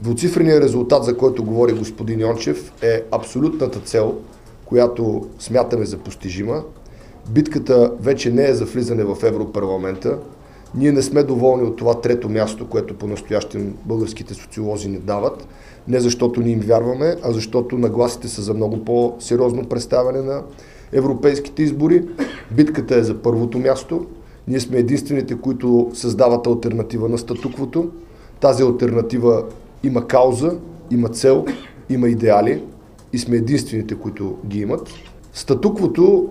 Двуцифреният резултат, за който говори господин Йончев, е абсолютната цел, която смятаме за постижима. Битката вече не е за влизане в Европарламента. Ние не сме доволни от това трето място, което по-настоящем българските социолози ни дават. Не защото ни им вярваме, а защото нагласите са за много по-сериозно представяне на европейските избори. Битката е за първото място. Ние сме единствените, които създават алтернатива на статуквото. Тази алтернатива има кауза, има цел, има идеали и сме единствените, които ги имат. Статуквото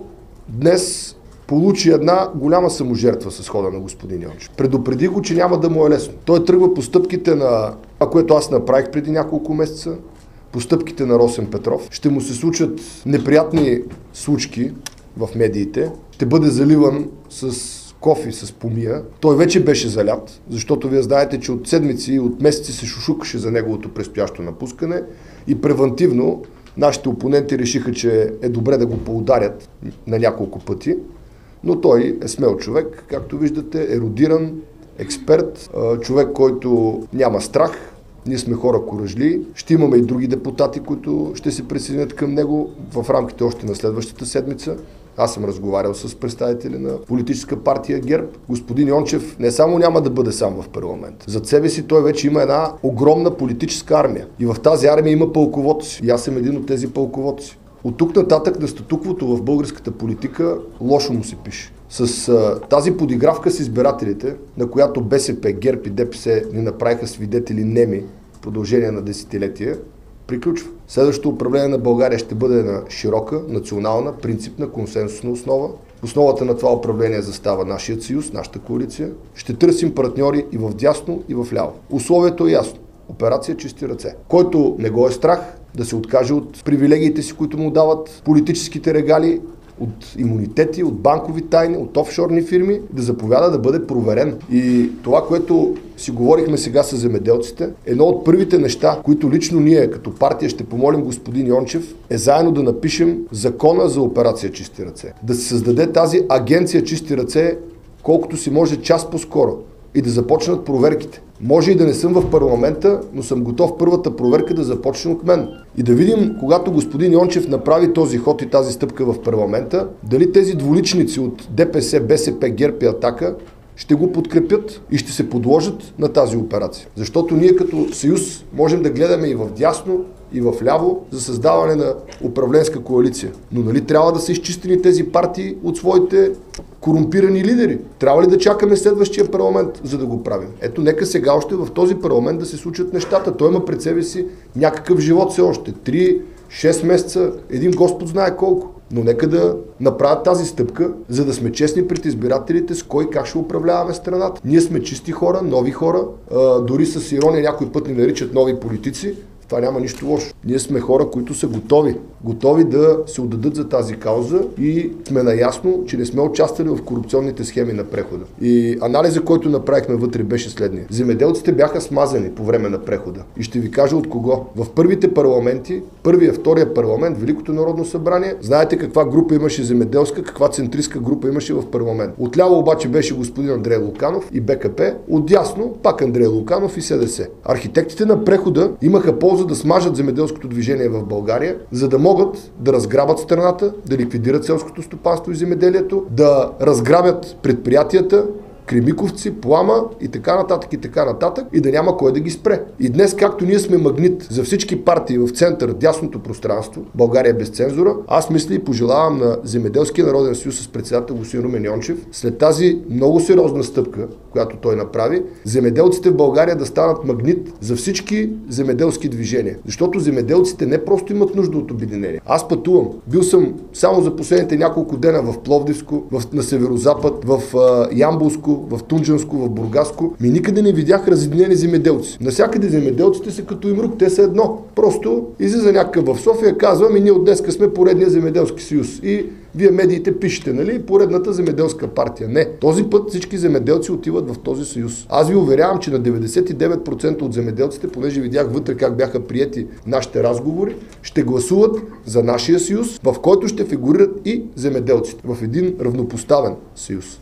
днес получи една голяма саможертва с хода на господин Йончев. Предупреди го, че няма да му е лесно. Той тръгва по стъпките на това, което аз направих преди няколко месеца, по стъпките на Росен Петров. Ще му се случат неприятни случки в медиите. Ще бъде заливан с кофи, с помия. Той вече беше залят, защото вие знаете, че от седмици и от месеци се шушукаше за неговото предстоящо напускане и превантивно нашите опоненти решиха, че е добре да го поударят на няколко пъти, но той е смел човек, както виждате, ерудиран, експерт, човек, който няма страх. Ние сме хора куражли. Ще имаме и други депутати, които ще се присъединят към него в рамките още на следващата седмица. Аз съм разговарял с представители на политическа партия ГЕРБ. Господин Йончев не само няма да бъде сам в парламент. Зад себе си той вече има една огромна политическа армия. И в тази армия има пълководци. И аз съм един от тези пълководци. От тук нататък на статуквото в българската политика лошо му се пише. С тази подигравка с избирателите, на която БСП, ГЕРБ и ДПС ни направиха свидетели неми в продължение на десетилетия, приключва. Следващото управление на България ще бъде на широка, национална, принципна, консенсусна основа. В основата на това управление застава нашият съюз, нашата коалиция. Ще търсим партньори и в дясно, и в ляво. Условието е ясно. Операция чисти ръце. Който не го е страх да се откаже от привилегиите си, които му дават политическите регали, от имунитети, от банкови тайни, от офшорни фирми, да заповяда да бъде проверен. И това, което си говорихме сега с земеделците, едно от първите неща, които лично ние като партия ще помолим господин Йончев, е заедно да напишем закона за операция чисти ръце. Да се създаде тази агенция чисти ръце колкото си може час по-скоро и да започнат проверките. Може и да не съм в парламента, но съм готов първата проверка да започне от мен. И да видим, когато господин Йончев направи този ход и тази стъпка в парламента, дали тези двуличници от ДПС, БСП, ГЕРБ и Атака ще го подкрепят и ще се подложат на тази операция. Защото ние като съюз можем да гледаме и в дясно, и в ляво за създаване на управленска коалиция. Но нали трябва да са изчистени тези партии от своите корумпирани лидери? Трябва ли да чакаме следващия парламент, за да го правим? Ето, нека сега още в този парламент да се случат нещата. Той има пред себе си някакъв живот все още. 3-6 месеца, един Господ знае колко. Но нека да направят тази стъпка, за да сме честни пред избирателите с кой как ще управляваме страната. Ние сме чисти хора, нови хора, дори с ирония някой път ни наричат нови политици. Това няма нищо лошо. Ние сме хора, които са готови да се отдадат за тази кауза и сме наясно, че не сме участвали в корупционните схеми на прехода. И анализа, който направихме вътре, беше следния. Земеделците бяха смазани по време на прехода. И ще ви кажа от кого. В първите парламенти, първия, втория парламент, Великото народно събрание, знаете каква група имаше земеделска, каква центристка група имаше в парламент. Отляво обаче беше господин Андрей Луканов и БКП, отдясно пак Андрей Луканов и СДС. Архитектите на прехода имаха полза да смажат земеделското движение в България, за да могат да разграбят страната, да ликвидират селското стопанство и земеделието, да разграбят предприятията, Кремиковци, Плама и така нататък и да няма кой да ги спре. И днес, както ние сме магнит за всички партии в център, дясното пространство, България без цензура, аз мисля и пожелавам на Земеделския народен съюз с председател господин Румен Йончев, след тази много сериозна стъпка, която той направи, земеделците в България да станат магнит за всички земеделски движения. Защото земеделците не просто имат нужда от обединение. Аз пътувам. Бил съм само за последните няколко дена в Пловдивско, на Северозапад, в Ямболско, в Тунджанско, в Бургаско. Никъде не видях разединени земеделци. Насякъде земеделците са като имрук, те са едно. Просто излиза някакъв в София, казва, ние от днеска сме поредния земеделски съюз. И вие медиите пишете, нали, поредната земеделска партия. Не. Този път всички земеделци отиват в този съюз. Аз ви уверявам, че на 99% от земеделците, понеже видях вътре как бяха приети нашите разговори, ще гласуват за нашия съюз, в който ще фигурират и земеделците. В един равнопоставен съюз.